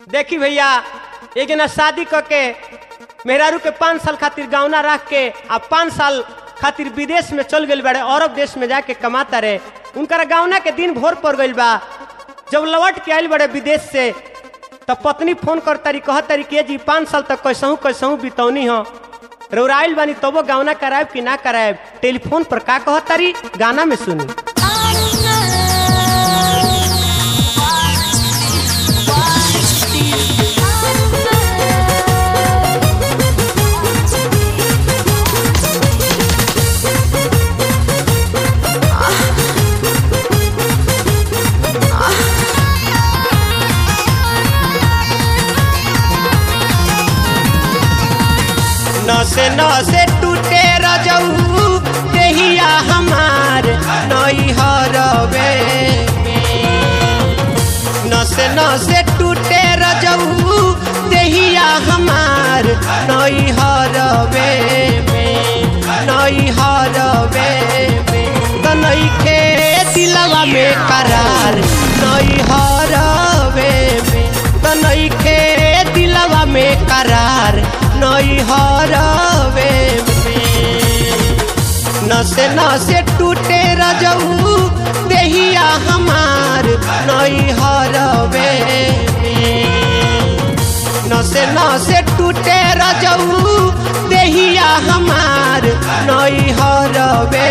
देखी भैया एक जना शादी करके मेहरारू के 5 साल खातिर गावना रख के आ 5 साल खातिर विदेश में चल गए बड़े, अरब देश में जाके कमाता रहे। उनका गावना के दिन भोर पड़ गई बा। जब लौट के आयल बड़े विदेश से तब पत्नी फोन कर तारी कह तारी के जी 5 साल तक कैसहू बितौनी हो रौराइल बानी तबो गावना करायब कि ना करायब। टेलीफोन पर का कह तारी गाना में सुनी। नसे नसे टूटे रजऊ देहिया हमार नई हरवे नसे नसे टूटे रजऊ देहिया हमार नई हरवे नई हरवे तनई के दिलवा में करार नई हरवे तनई के दिलवा में करार नई हरवे नसे नसे टूटे रजऊ देहिया हमार नई हरवे नसे नसे टूटे रजऊ देहिया हमार नई हरवे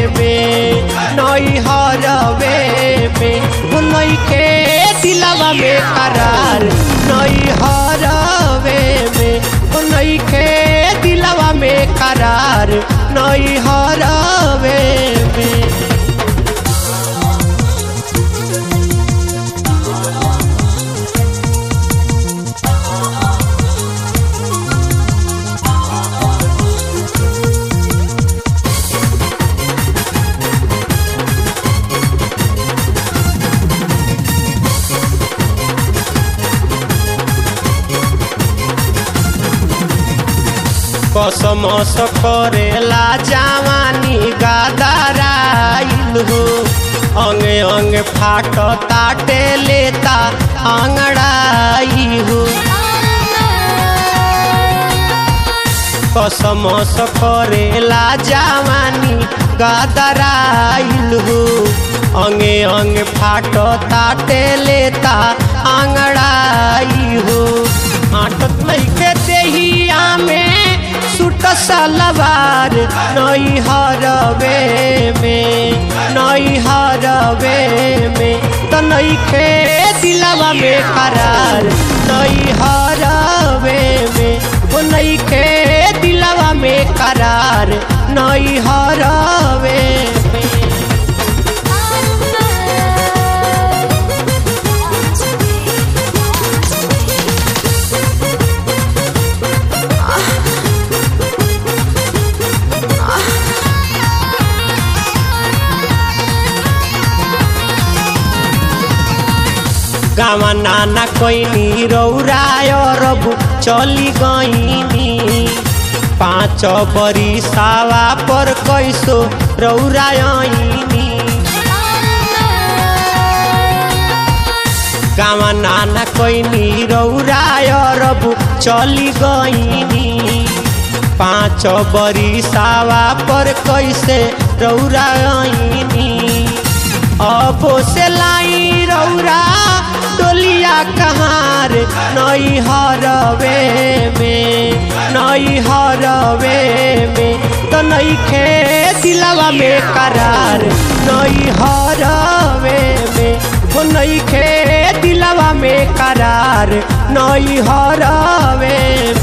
नई हरवे नई के दिलवा में करार नई हरवे नई के दिलवा में करार नई हरवे कसमस करेला जवानी गादराइल हो अंगे अंगे फाट ताटे लेता आंगड़ाई हो कसमस करेला जवानी गादराइल हो अंगे अंगे फाट ताटे लेता आंगड़ाई हो आटत लइके देहिया में सूट सलवार नई हरवे नई हरवे तनई के दिलवा में करार नई हरवे नई के दिलवा में करार नई हरवे गावा नाना कोई रौराय रबू चली गईनी 5 बरिसावा पर कैसो रौरायनी गावा नाना कोई रौराय रबू चली गईनी 5 बरिसावा पर कैसे रौरायनी अब से लाई रौरा डोलिया कहार नई हरवे नई हरवे तो नई के दिलवा में करार नई हरवे नई के दिलवा में करार नई हरवे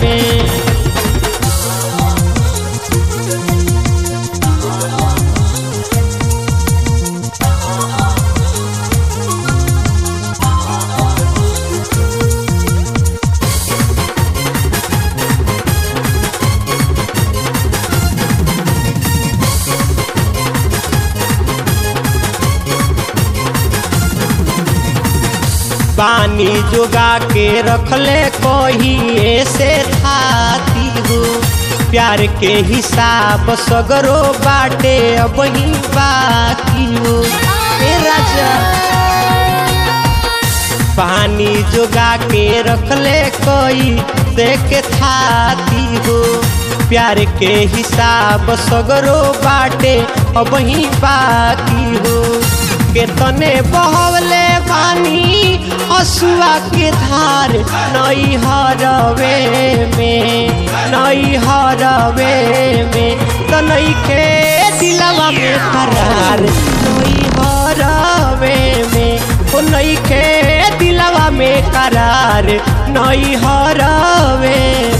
पानी जोगा के रखले कोही ऐसे थाती हो प्यार के हिसाब सगरो बाटे अब ही बाकी हो राजा पानी जोगा के रखले कोई से के थाती हो प्यार के हिसाब सगरो बाटे अब ही बाकी हो के तने बहवले पानी असुआ के धार नई हरवे में नई हरवे में तो नई के दिलवा में करार नई हरवे में ओ नई के दिलवा में करार नई हरवे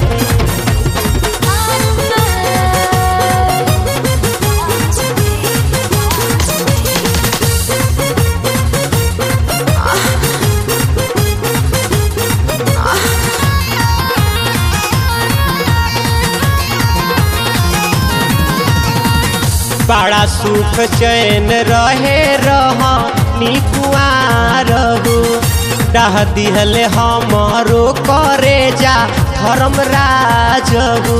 बड़ा सुख चैन रहे रहनी कुआर हो डाह दिहले हमारो करे जा धर्म राज हो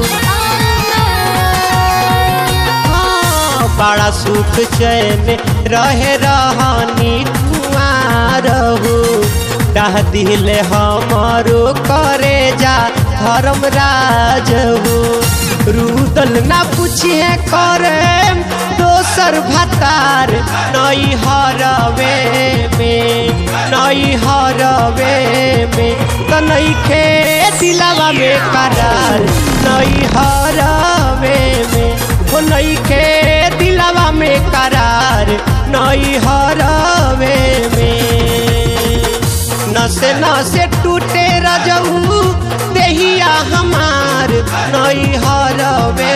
बड़ा सुख चैन रहे रहनी कुआर हो डाह दिहले हमारो करे जा धर्म राज हो रुदल ना पूछिए करे दोसर भतार नई हरवे में नई हरवे में तो नई के दिलवा में करार नई हरवे में ओ नई के दिलवा में करार नई हरवे में नसे नसे टूटे रजऊ देहिया हमार नई हरवे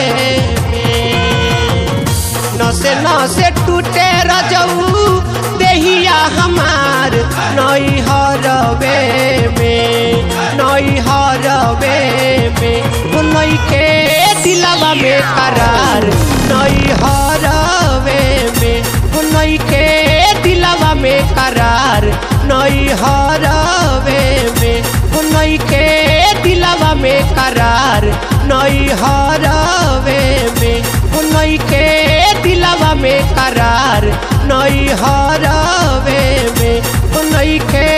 नसे नसे टूटे रजऊ देहिया हमार नई हरवे में नई हरवे में नई के दिलवा में करार नई हरवे में नई के दिलवा में करार नई हरवे में नई के दिलवा में करार नई हरवे में नई के दिलवा में करार नई हरवे में नई के